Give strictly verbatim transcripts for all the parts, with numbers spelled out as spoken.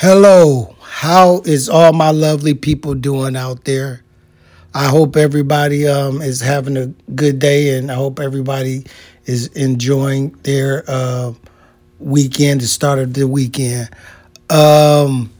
Hello, how is all my lovely people doing out there? I hope everybody um, is having a good day, and I hope everybody is enjoying their uh, weekend, the start of the weekend. Um,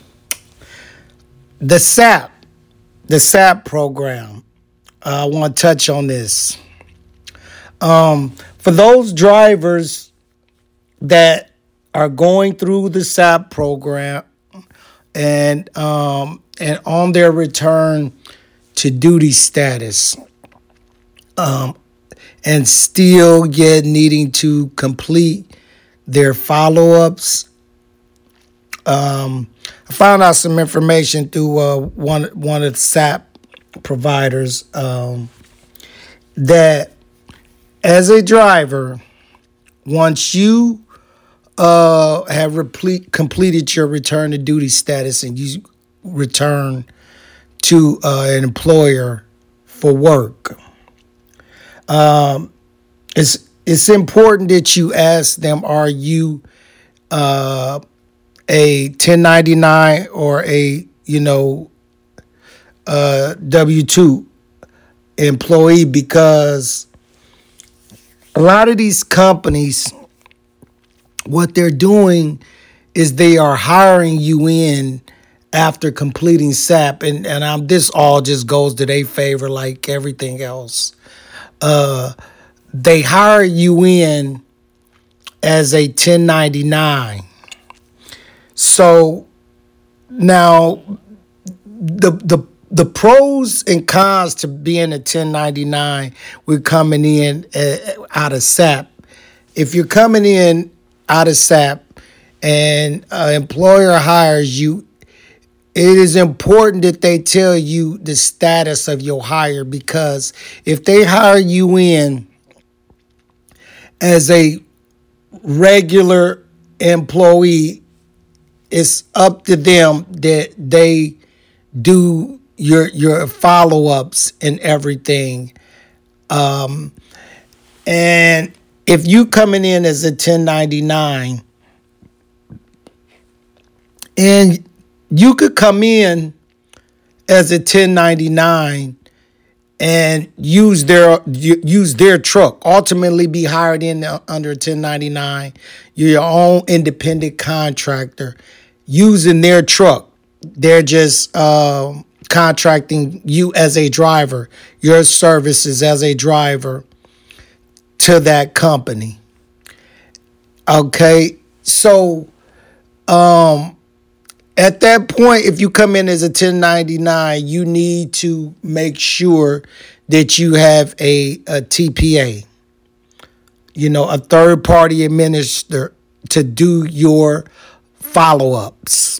the S A P, the S A P program. Uh, I want to touch on this. Um, for those drivers that are going through the S A P program and um, and on their return to duty status, um, and still yet needing to complete their follow-ups. Um, I found out some information through uh, one one of the S A P providers um, that as a driver, once you uh, have replete, completed your return to duty status and you return to uh, an employer for work, um, it's it's important that you ask them: are you uh, a ten ninety-nine or a you know uh, W two employee? Because a lot of these companies, what they're doing is they are hiring you in after completing S A P, and and um, this all just goes to their favor, like everything else. Uh, they hire you in as a ten ninety-nine. So now the the the pros and cons to being a ten ninety-nine, we're coming in uh, out of S A P. If you're coming in out of S A P and an employer hires you, it is important that they tell you the status of your hire, because if they hire you in as a regular employee, it's up to them that they do your your follow-ups and everything. Um, and if you coming in as a ten ninety-nine, and you could come in as a ten ninety-nine and use their use their truck, ultimately be hired in under ten ninety-nine. You're your own independent contractor using their truck. They're just uh, contracting you as a driver, your services as a driver to that company. Okay, so um, at that point, if you come in as a ten ninety-nine, you need to make sure that you have a, a T P A, you know, a third party administrator to do your follow-ups.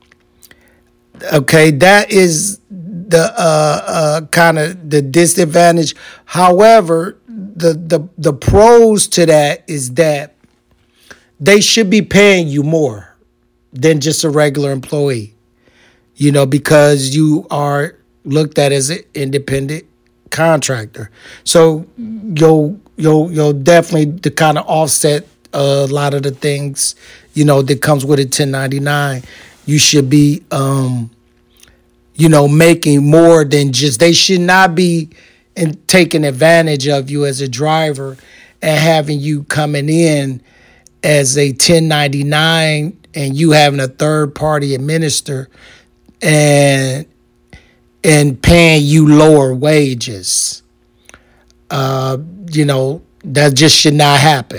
Okay, that is the uh, uh, kind of the disadvantage. However, the, the the pros to that is that they should be paying you more than just a regular employee, you know, because you are looked at as an independent contractor. So you'll you'll you'll definitely to kind of offset a lot of the things, you know, that comes with a ten ninety-nine. You should be, um, you know, making more than just, they should not be in, taking advantage of you as a driver and having you coming in as a ten ninety-nine and you having a third party administrator and and paying you lower wages. Uh, you know, that just should not happen.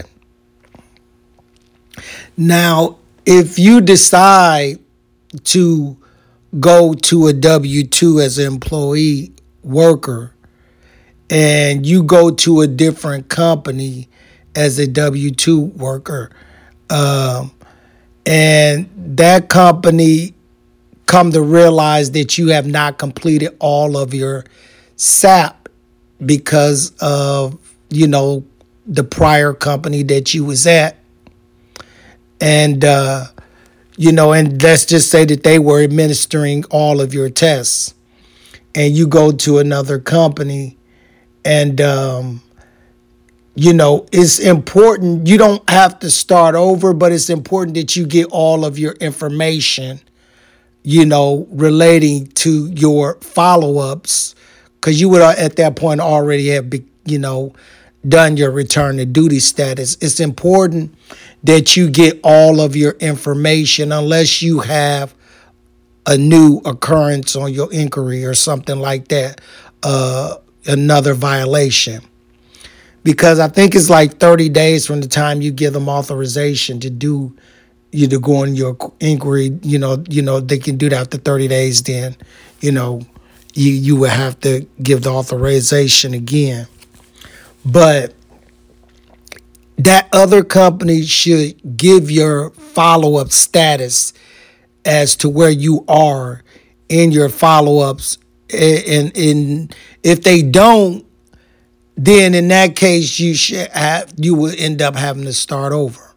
Now, if you decide to go to a W two as an employee worker and you go to a different company as a W two worker, um, and that company come to realize that you have not completed all of your S A P because of, you know, the prior company that you was at, and uh, you know, and let's just say that they were administering all of your tests, and you go to another company, and um, you know, it's important. You don't have to start over, but it's important that you get all of your information, you know, relating to your follow-ups, because you would uh, at that point already have, be, you know, done your return to duty status. It's important that you get all of your information unless you have a new occurrence on your inquiry or something like that, uh, another violation. Because I think it's like thirty days from the time you give them authorization to do, you to go on your inquiry. You know, you know they can do that after thirty days. Then, you know, you you would have to give the authorization again. But that other company should give your follow-up status as to where you are in your follow-ups. And, and if they don't, then in that case, you should have, you will end up having to start over.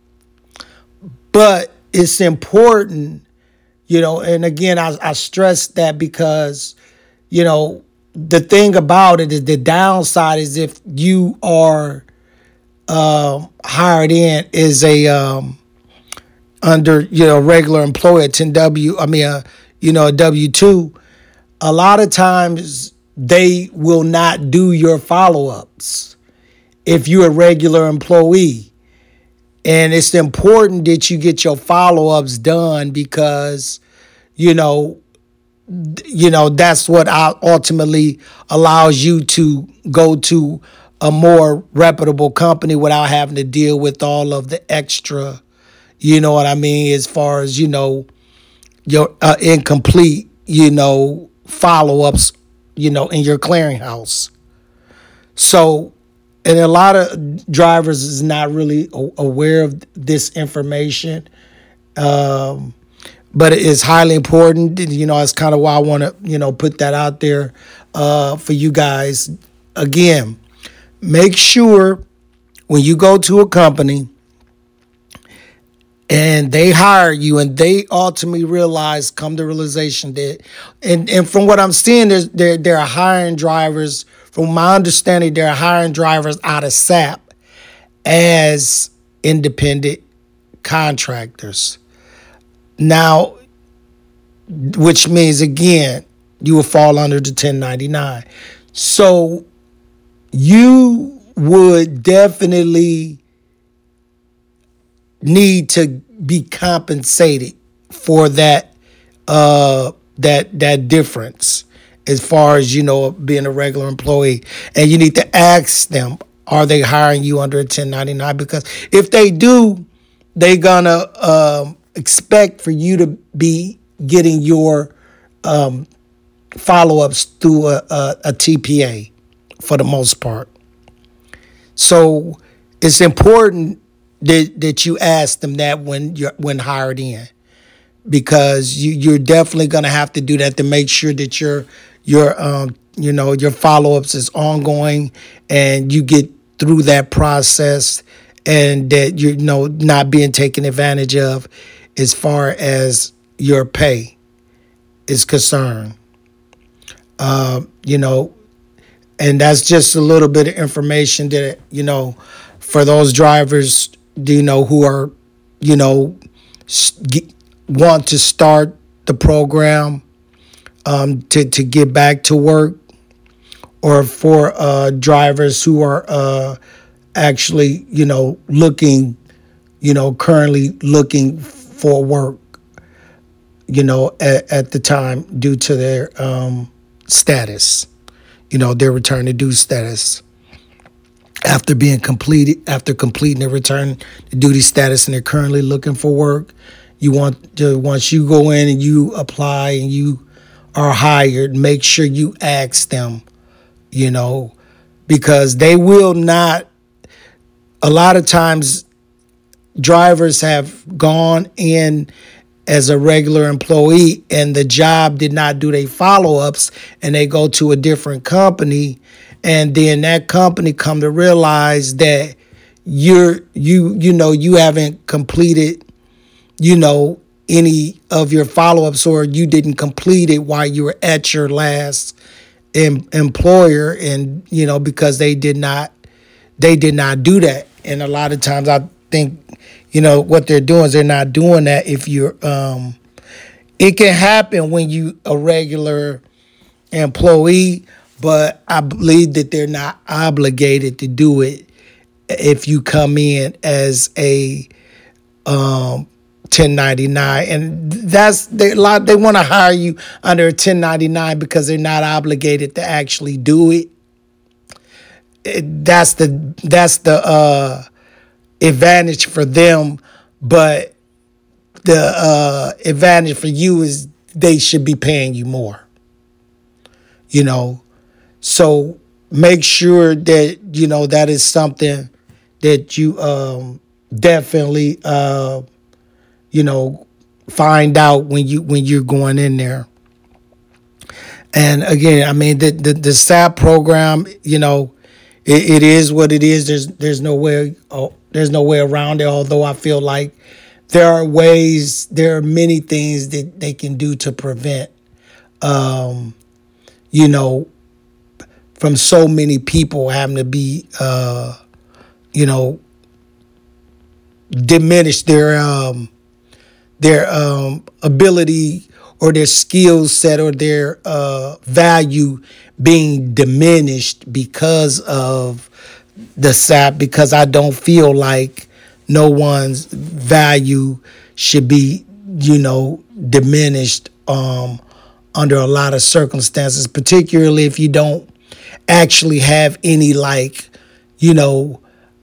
But it's important, you know, and again, I, I stress that because, you know, the thing about it is the downside is if you are uh, hired in as a um, under, you know, regular employee at ten W, I mean, uh, you know, a W two, a lot of times they will not do your follow-ups if you're a regular employee. And it's important that you get your follow-ups done because, you know, you know, that's what ultimately allows you to go to a more reputable company without having to deal with all of the extra, you know what I mean, as far as, you know, your uh, incomplete, you know, follow-ups, you know, in your clearinghouse. So, and a lot of drivers is not really aware of this information. Um, but it is highly important. You know, it's kind of why I want to, you know, put that out there uh, for you guys. Again, make sure when you go to a company and they hire you and they ultimately realize, come to realization that, and, and from what I'm seeing, there's, they're, they're hiring drivers, from my understanding, they're hiring drivers out of S A P as independent contractors. Now, which means, again, you will fall under the ten ninety-nine. So you would definitely need to be compensated for that uh, that that difference as far as, you know, being a regular employee. And you need to ask them, are they hiring you under a ten ninety-nine? Because if they do, they're going to um, expect for you to be getting your um, follow-ups through a, a, a T P A for the most part. So it's important that, that you ask them that when you're when hired in, because you, you're definitely going to have to do that to make sure that your your um, you know, your follow-ups is ongoing and you get through that process, and that you're, you know, not being taken advantage of as far as your pay is concerned. Uh, you know, and that's just a little bit of information that, you know, for those drivers, you know, who are, you know, want to start the program um, to, to get back to work, or for uh, drivers who are uh, actually, you know, looking, you know, currently looking for work, you know, at, at the time due to their um, status, you know, their return to duty status. After being completed, after completing their return to duty status and they're currently looking for work, you want to, once you go in and you apply and you are hired, make sure you ask them, you know, because they will not, a lot of times drivers have gone in as a regular employee and the job did not do their follow-ups, and they go to a different company, and then that company come to realize that you're you you know you haven't completed, you know, any of your follow-ups, or you didn't complete it while you were at your last em- employer, and, you know, because they did not they did not do that. And a lot of times I think, you know, what they're doing is they're not doing that if you're, um, it can happen when you a regular employee, but I believe that they're not obligated to do it if you come in as a um, ten ninety-nine, and that's they a lot. They want to hire you under a ten ninety-nine because they're not obligated to actually do it. It that's the that's the uh, advantage for them, but the uh, advantage for you is they should be paying you more. You know, so make sure that you know that is something that you um, definitely uh, you know find out when you when you're going in there. And again, I mean the the, the S A P program, you know, it, it is what it is. There's there's no way oh, there's no way around it. Although I feel like there are ways, there are many things that they can do to prevent, um, you know, from so many people having to be, uh, you know, diminish their um, their um, ability or their skill set or their uh, value being diminished because of the S A P. Because I don't feel like no one's value should be, you know, diminished um, under a lot of circumstances, particularly if you don't actually have any, like, you know,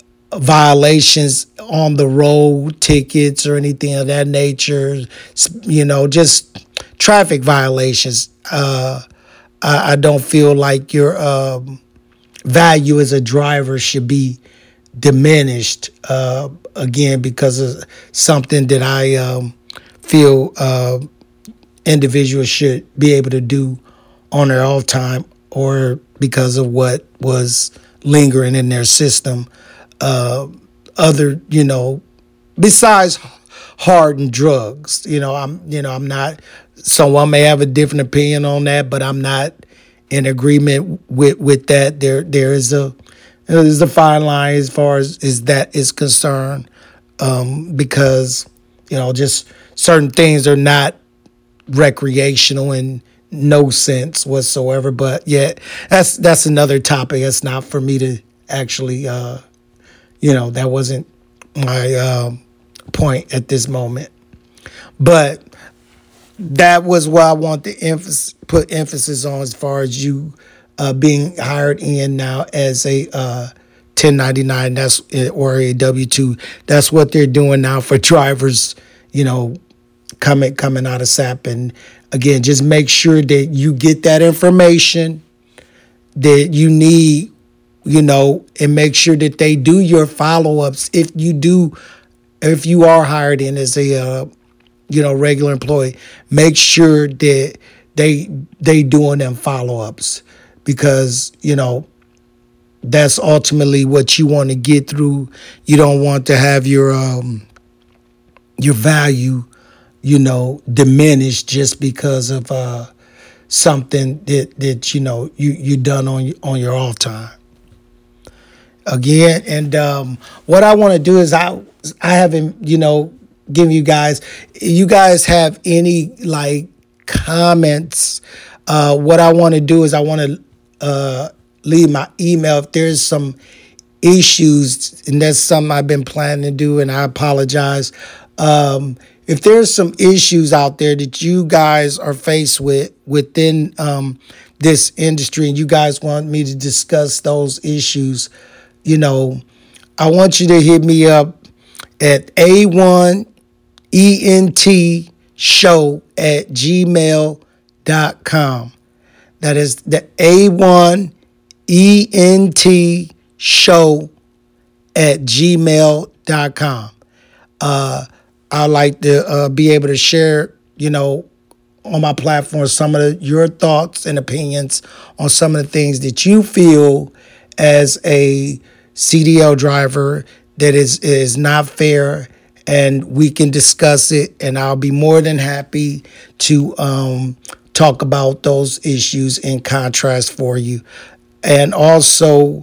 violations on the road, tickets or anything of that nature, you know, just traffic violations. Uh, I, I don't feel like your um, value as a driver should be diminished, uh, again, because of something that I um, feel uh, individuals should be able to do on their off time or because of what was lingering in their system. Uh, other, you know, besides hardened drugs, you know, I'm, you know, I'm not, someone may have a different opinion on that, but I'm not in agreement with, with that. There, there is a, there's a fine line as far as, as that is concerned, um, because, you know, just certain things are not recreational in no sense whatsoever. But yet, that's that's another topic. That's not for me to actually, uh, you know, that wasn't my um, point at this moment. But that was what I want to emphasis, put emphasis on as far as you uh, being hired in now as a uh, ten ninety-nine, that's or a W two. That's what they're doing now for drivers, you know, coming coming out of S A P. And again, just make sure that you get that information that you need, you know, and make sure that they do your follow-ups. If you do, if you are hired in as a, uh, you know, regular employee, make sure that they they doing them follow-ups, because, you know, that's ultimately what you want to get through. You don't want to have your um, your value, you know, diminished just because of uh, something that that you know you you done on on your off time. Again, and um, what I want to do is I I haven't, you know, given you guys. You guys have any like comments? Uh, what I want to do is I want to uh, leave my email if there's some issues, and that's something I've been planning to do, and I apologize. Um, if there's some issues out there that you guys are faced with within um, this industry, and you guys want me to discuss those issues, you know, I want you to hit me up at A one E N T show at gmail dot com. That is the A one E N T show at gmail dot com. Uh, I like to uh, be able to share, you know, on my platform some of the, your thoughts and opinions on some of the things that you feel as a C D L driver that is is not fair, and we can discuss it, and I'll be more than happy to um, talk about those issues in contrast for you. And also,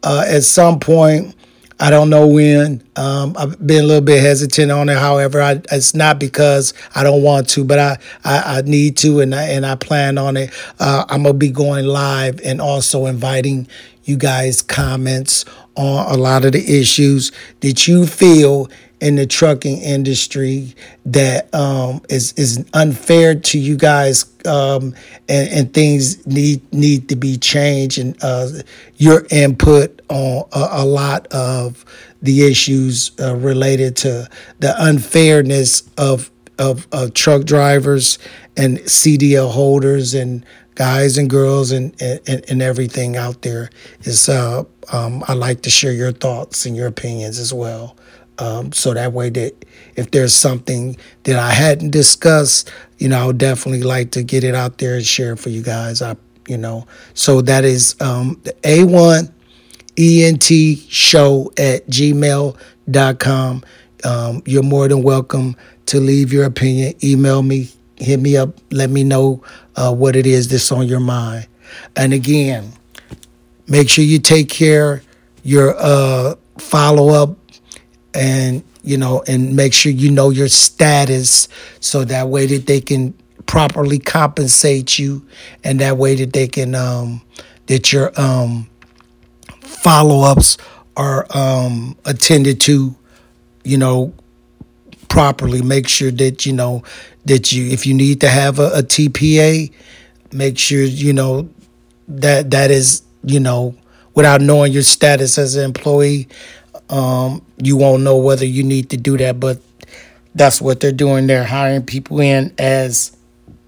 uh, at some point. I don't know when. Um, I've been a little bit hesitant on it. However, I, it's not because I don't want to, but I, I, I need to, and I, and I plan on it. Uh, I'm going to be going live and also inviting you guys comments on a lot of the issues that you feel in the trucking industry that um, is is unfair to you guys, um, and, and things need need to be changed, and uh, your input on a, a lot of the issues uh, related to the unfairness of, of of truck drivers and C D L holders and guys and girls and and, and everything out there is. Uh, um, I like to share your thoughts and your opinions as well. Um, so that way that if there's something that I hadn't discussed, you know, I would definitely like to get it out there and share it for you guys. I, you know, so that is um, the A one E N T show at gmail dot com. Um, you're more than welcome to leave your opinion. Email me, hit me up, let me know uh, what it is that's on your mind. And again, make sure you take care your uh, follow up, and you know, and make sure you know your status, so that way that they can properly compensate you, and that way that they can um, that your um, follow-ups are um, attended to, you know, properly. Make sure that you know that you, if you need to have a, a T P A, make sure you know that that is, you know, without knowing your status as an employee. Um, you won't know whether you need to do that, but that's what they're doing. They're hiring people in as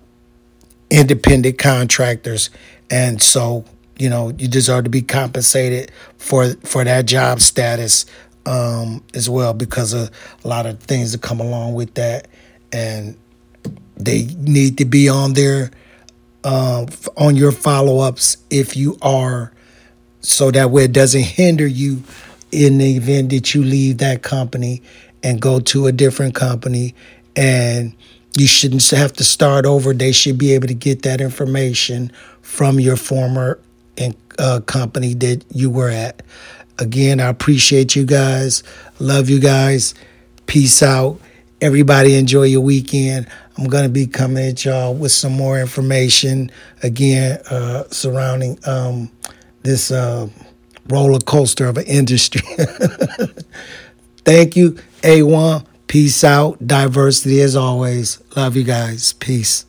independent contractors, and so you know you deserve to be compensated for for that job status um, as well, because of a lot of things that come along with that, and they need to be on there uh, on your follow-ups if you are, so that way it doesn't hinder you in the event that you leave that company and go to a different company, and you shouldn't have to start over. They should be able to get that information from your former uh, company that you were at. Again, I appreciate you guys. Love you guys. Peace out. Everybody enjoy your weekend. I'm going to be coming at y'all with some more information, again, uh, surrounding um, this uh roller coaster of an industry. Thank you, A one. Peace out. Diversity as always. Love you guys. Peace.